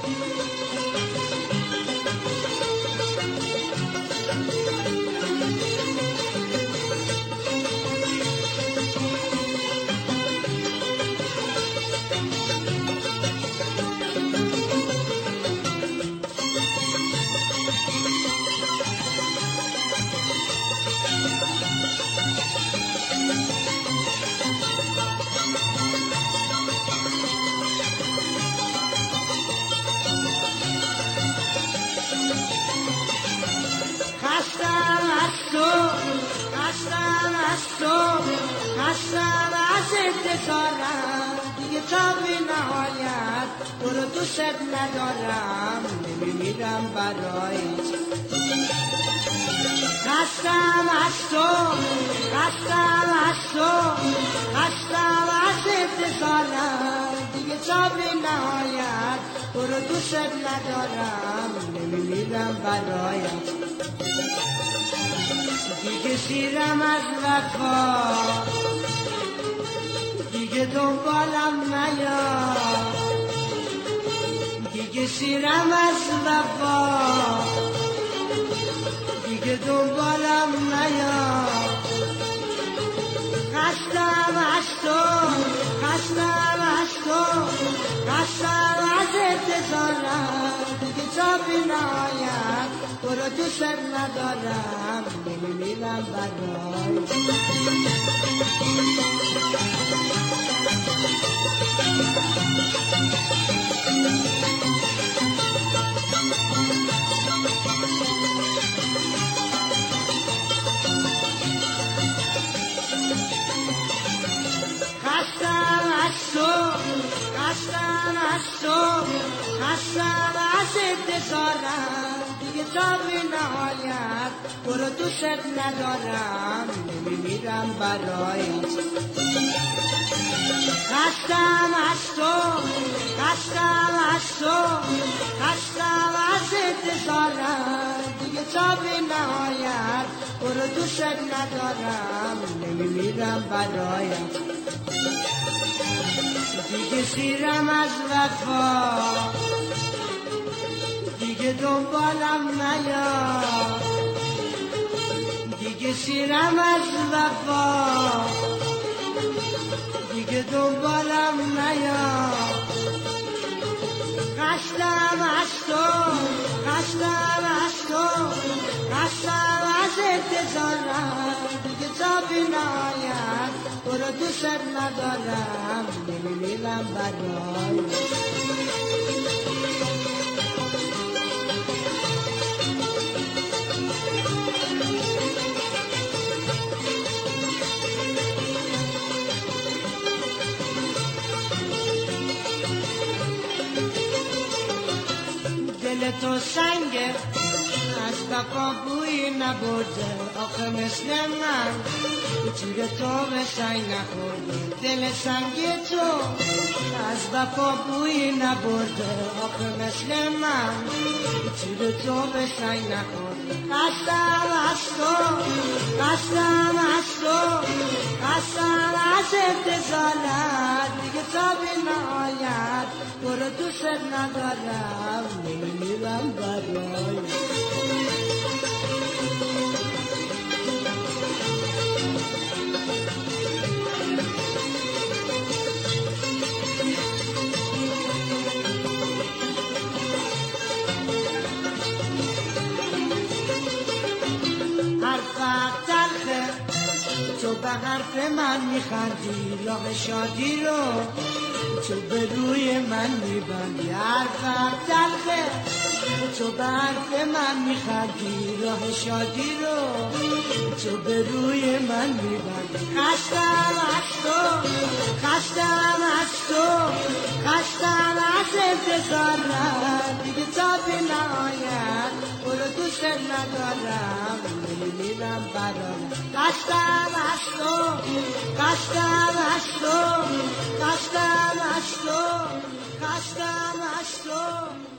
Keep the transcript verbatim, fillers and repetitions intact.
خستم از تو خستم از تو خستم از انتظارم دیگه تا بی نهایت برو دوست ندارم نمیمیرم برایت خستم از تو خستم از تو خستم از انتظارم دیگه تا بی نهایت برو دوست ندارم نمیمیرم برایت دیگه سیرم از وفا دیگه دنبالم نیا دیگه سیرم از وفا دیگه دنبالم نیا خستم از تو خستم از تو خستم از انتظارم دیگه تا بی نهایت برو دوست ندارم نمیمیرم برای خستم از تو خستم از تو خستم از انتظارم دیگه تا بی نهایت برو دوست ندارم نمیمیرم برایت خستم از تو خستم از تو خستم از انتظارم دیگه تا بی نهایت برو دوست ندارم نمیمیرم برایت دیگه سیرم از وفا دیگه دنبالم نیا دیگه سیرم از وفا دیگه دنبالم نیا خستم از تو خستم از تو خستم از انتظارم دیگه تا بی نهایت برو دوست ندارم نمیمیرم برای دل تو سنگه از وفا بوی نبرده آخه مثل من چیره تو به سنگ نخورده دل سنگ تو از وفا بوی نبرده آخه مثل من چیره تو به سنگ نخورده خستم از تو خستم از تو خستم از انتظارت دیگه تا بی نهایت برو دوست ندارم نمیمیرم برای حرفت تلخه تو به حرف من میخندی راه شادی رو تو به روی من میبندی حرفت تلخه تو به حرف من میخندی راه شادی رو تو به روی من میبندی خستم از تو خستم از تو خستم از انتظارم دیگه تا بی نهایت برو دوست ندارم نمیمیرم برای خستم از تو خستم از تو خستم از تو خستم از تو